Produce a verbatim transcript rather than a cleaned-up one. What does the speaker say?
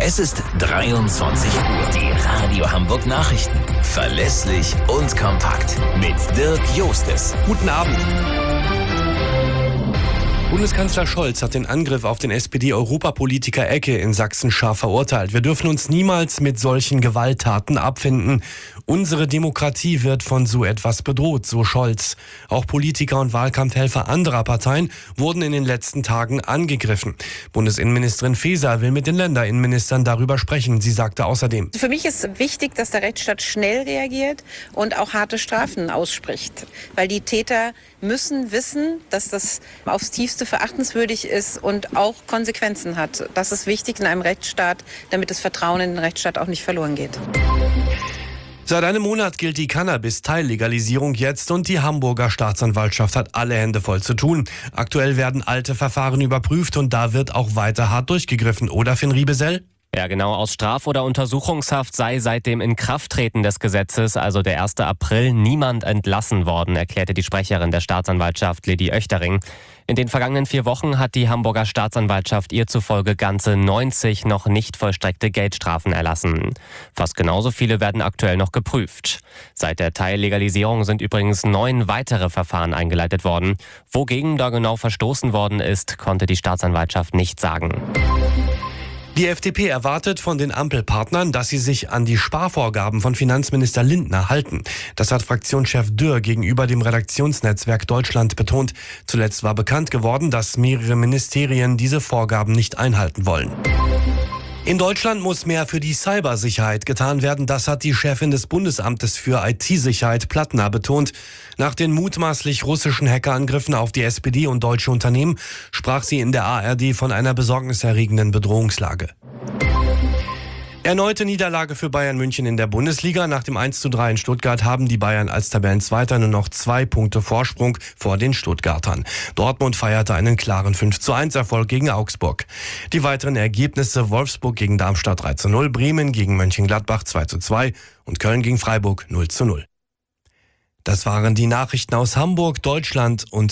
Es ist dreiundzwanzig Uhr. Die Radio Hamburg Nachrichten. Verlässlich und kompakt. Mit Dirk Jostes. Guten Abend. Bundeskanzler Scholz hat den Angriff auf den S P D-Europapolitiker Ecke in Sachsen scharf verurteilt. Wir dürfen uns niemals mit solchen Gewalttaten abfinden. Unsere Demokratie wird von so etwas bedroht, so Scholz. Auch Politiker und Wahlkampfhelfer anderer Parteien wurden in den letzten Tagen angegriffen. Bundesinnenministerin Faeser will mit den Länderinnenministern darüber sprechen. Sie sagte außerdem: Für mich ist wichtig, dass der Rechtsstaat schnell reagiert und auch harte Strafen ausspricht. Weil die Täter müssen wissen, dass das aufs Tiefste verachtenswürdig ist und auch Konsequenzen hat. Das ist wichtig in einem Rechtsstaat, damit das Vertrauen in den Rechtsstaat auch nicht verloren geht. Seit einem Monat gilt die Cannabis-Teillegalisierung jetzt und die Hamburger Staatsanwaltschaft hat alle Hände voll zu tun. Aktuell werden alte Verfahren überprüft und da wird auch weiter hart durchgegriffen, oder Finn Riebesell? Ja, genau. Aus Straf- oder Untersuchungshaft sei seit dem Inkrafttreten des Gesetzes, also der erste April, niemand entlassen worden, erklärte die Sprecherin der Staatsanwaltschaft, Lady Oechtering. In den vergangenen vier Wochen hat die Hamburger Staatsanwaltschaft ihr zufolge ganze neunzig noch nicht vollstreckte Geldstrafen erlassen. Fast genauso viele werden aktuell noch geprüft. Seit der Teillegalisierung sind übrigens neun weitere Verfahren eingeleitet worden. Wogegen da genau verstoßen worden ist, konnte die Staatsanwaltschaft nicht sagen. Die F D P erwartet von den Ampelpartnern, dass sie sich an die Sparvorgaben von Finanzminister Lindner halten. Das hat Fraktionschef Dürr gegenüber dem Redaktionsnetzwerk Deutschland betont. Zuletzt war bekannt geworden, dass mehrere Ministerien diese Vorgaben nicht einhalten wollen. In Deutschland muss mehr für die Cybersicherheit getan werden. Das hat die Chefin des Bundesamtes für I T-Sicherheit, Plattner, betont. Nach den mutmaßlich russischen Hackerangriffen auf die S P D und deutsche Unternehmen sprach sie in der A R D von einer besorgniserregenden Bedrohungslage. Erneute Niederlage für Bayern München in der Bundesliga. Nach dem eins zu drei in Stuttgart haben die Bayern als Tabellenzweiter nur noch zwei Punkte Vorsprung vor den Stuttgartern. Dortmund feierte einen klaren fünf zu eins Erfolg gegen Augsburg. Die weiteren Ergebnisse: Wolfsburg gegen Darmstadt drei zu null, Bremen gegen Mönchengladbach zwei zu zwei und Köln gegen Freiburg null zu null. Das waren die Nachrichten aus Hamburg, Deutschland und